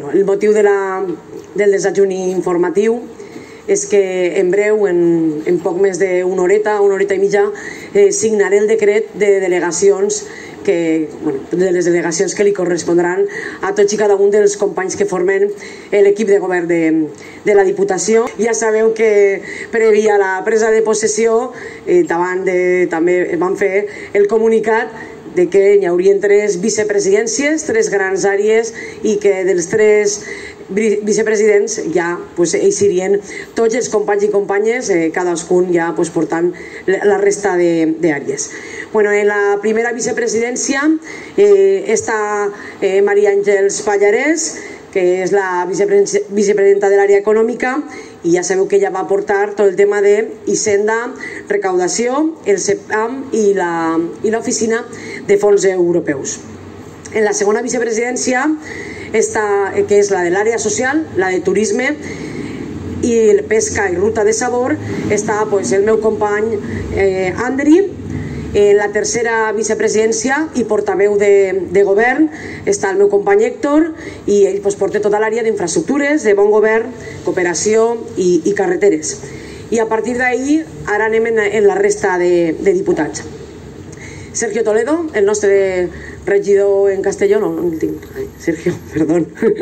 el motiu del desajuni informatiu és que en breu, en poc més d'una horeta i mitja, signaré el decret de delegacions de les delegacions que li correspondran a tots i cada un dels companys que formen l'equip de govern de la Diputació. Ja sabeu que prèvia a la presa de possessió també vam fer el comunicat de que hi haurien 3 vicepresidències, 3 grans àrees, i que dels 3 vicepresidents ja eixirien tots els companys i companyes, cadascun ja portant la resta d'àrees. En la primera vicepresidència està Maria Àngels Pallarès, que és la vicepresidenta de l'àrea econòmica, i ja sabeu que ella va portar tot el tema d'Hisenda, recaudació, el CEPAM i l'oficina de fons europeus. En la segona vicepresidència, que és la de l'àrea social, la de turisme i pesca i ruta de sabor, està el meu company Andri. En la tercera vicepresidència i portaveu de govern està el meu company Héctor, i ell porta tota l'àrea d'infraestructures, de bon govern, cooperació i carreteres. I a partir d'ahir ara anem en la resta de diputats. Sergio Toledo, el nostre regidor en Castelló, no el tinc, Sergio, perdó.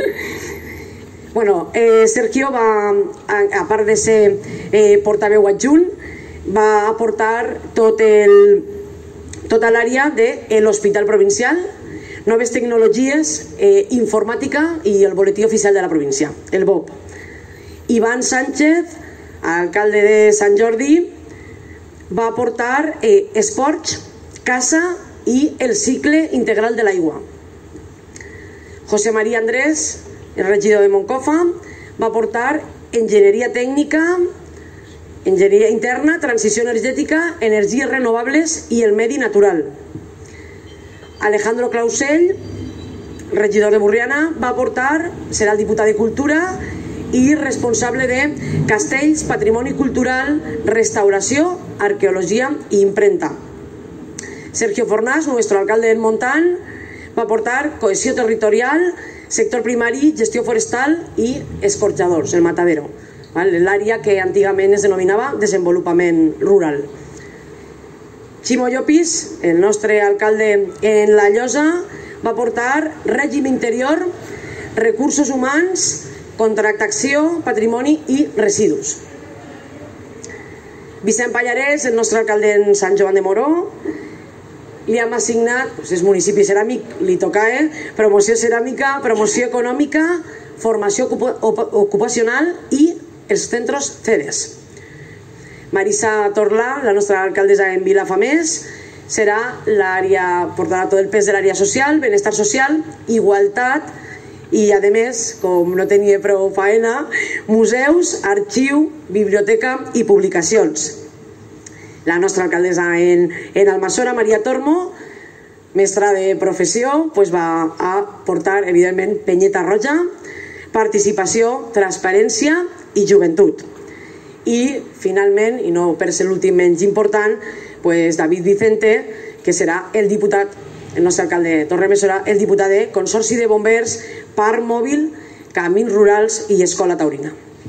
Sergio va, a part de ser portaveu adjunt, va aportar tota l'àrea de l'Hospital Provincial, noves tecnologies, informàtica i el boletí oficial de la província, el BOP. Ivan Sánchez, alcalde de Sant Jordi, va aportar esports, casa i el cicle integral de l'aigua. José María Andrés, el regidor de Moncofa, va aportar enginyeria tècnica, enginyeria interna, transició energètica, energies renovables i el medi natural. Alejandro Clausell, regidor de Borriana, va aportar, serà el diputat de Cultura i responsable de Castells, Patrimoni Cultural, Restauració, Arqueologia i Imprenta. Sergio Fornás, nuestro alcalde del Montant, va aportar cohesió territorial, sector primari, gestió forestal i escorxadors, el matadero, l'àrea que antigament es denominava desenvolupament rural. Ximo Llopis, el nostre alcalde en La Llosa, va aportar règim interior, recursos humans, contractació, patrimoni i residus. Vicent Pallarès, el nostre alcalde en Sant Joan de Moró, li hem assignat, és municipi ceràmic, li toca, promoció ceràmica, promoció econòmica, formació ocupacional i els centres CEDES. Marisa Torlà, la nostra alcaldessa en Vilafamés, portarà tot el pes de l'àrea social, benestar social, igualtat i, a més, com no tenia prou faena, museus, arxiu, biblioteca i publicacions. La nostra alcaldessa en Almassora, Maria Tormo, mestra de professió, va aportar, evidentment, penyeta roja, participació, transparència i joventut. I, finalment, i no per ser l'últim menys important, David Vicente, que serà el diputat, el nostre alcalde de Torre-Mesura, el diputat de Consorci de Bombers, Parc Mòbil, Camins Rurals i Escola Taurina.